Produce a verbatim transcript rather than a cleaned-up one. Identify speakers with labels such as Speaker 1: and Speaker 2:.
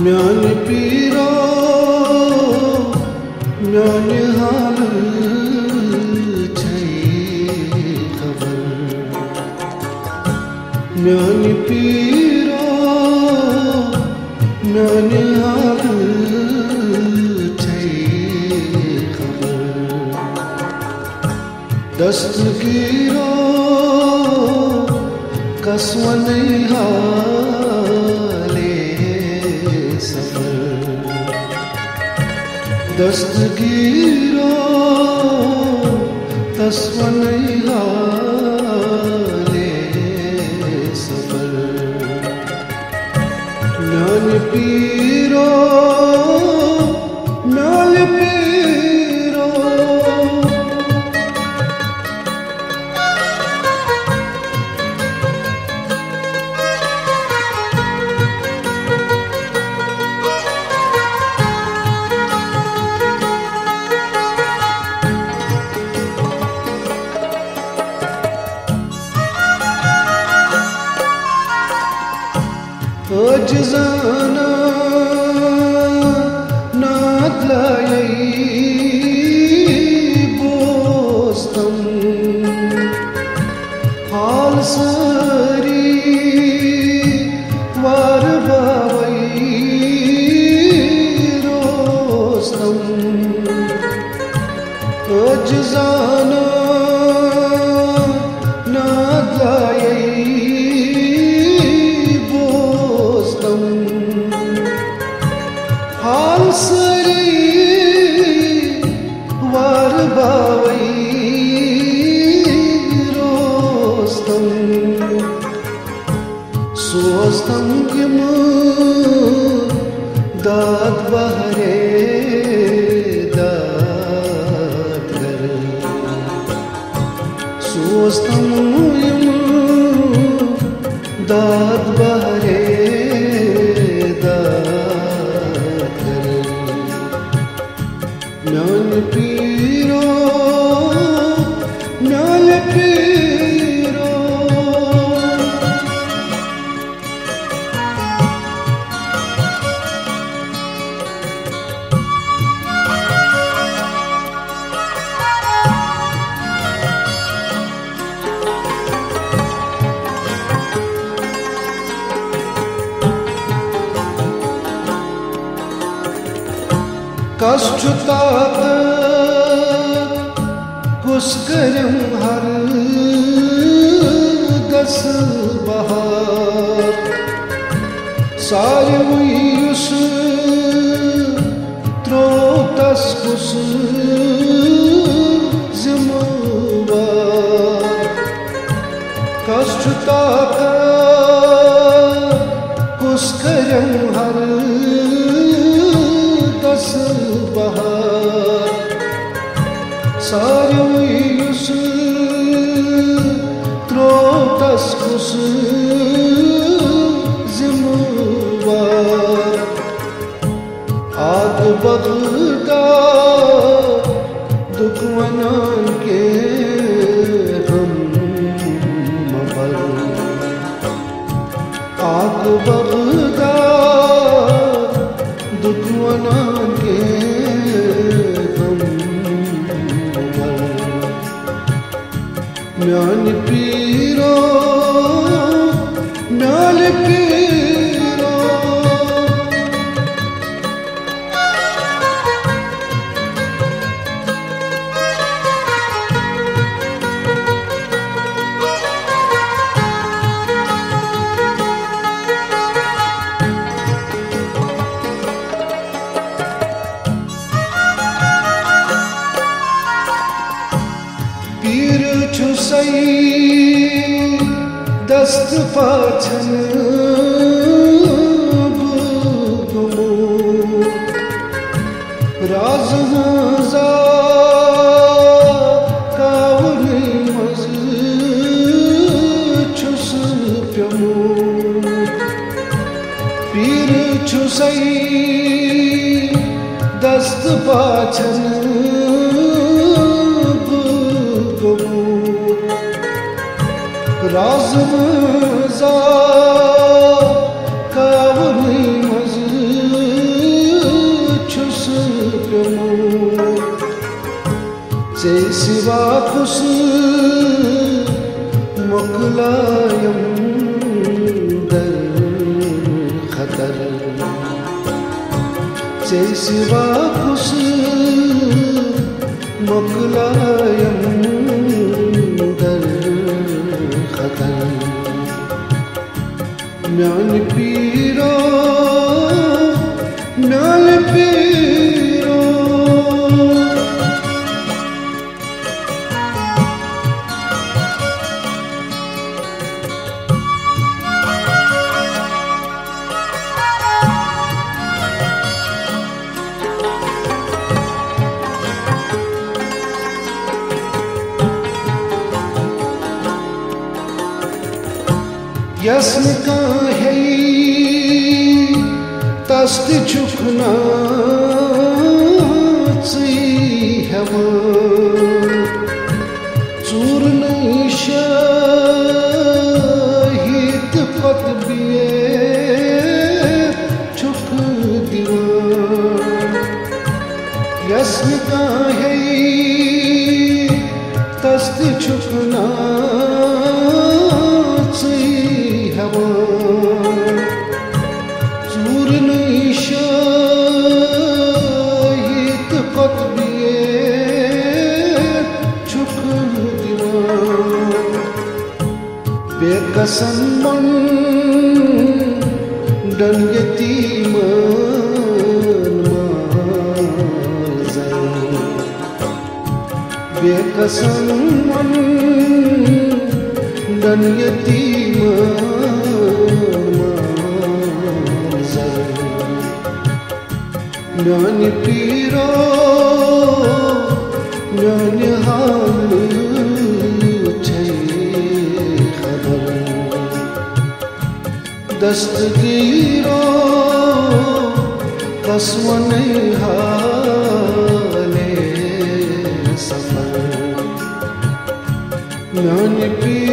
Speaker 1: म्याने पीरो म्याने हाल छै खबर म्याने पीरो म्याने हाल छै खबर दस्तगीरो कसवनै हाले सफर दस्तगीरो कसवनै हाले सफर म्याने पीरो म्याने पीरो अजजाना नादलाई बोस्तम हाल सरी वार बावई रोस्तम अजजाना नादलाई हाल सरी वार बावई रोस्तम सोस्तम किम दाद बहरे दाद कर सोस्तम किम दाद बहरे म्याने पीरो म्याने पीरो कष्ट तात कुस्करम हर दस बहार सारे उस त्रोतस कुस जिम्मेवार कष्ट तात कुस्करम हर दस बहार सारे उस त्रोतस कुस जिम्मेवार आग बगदा दुश्मनान के हम मबर आग बगदा दुश्मनान के हम म्याने पीरो म्याने पीरो पीर छुसई दस्त पाछन गुमो राज जा कावनी मज छुस प्यमो पीर छुसई दस्त पाछन राज जा कावनी मज सिवा कुस मुकलायम दर खतर से सिवा कुस मुकलायम दर खतर म्यान पीरो म्यान पीरो यसम का है तस्त चुकना है वो चूर नहीं शाहिद फत बिये चुक दीवान यसम का है तस्त चुकना चूर नहीं शाहिद कतबिए चुक दीवान बेकसन मन डन यतीमन माज़ई बेकसन मन डन यतीमन म्यान पीरो म्यान हाल छे खबर दस्तगीरो कसवन हाले सफर म्यान पीरो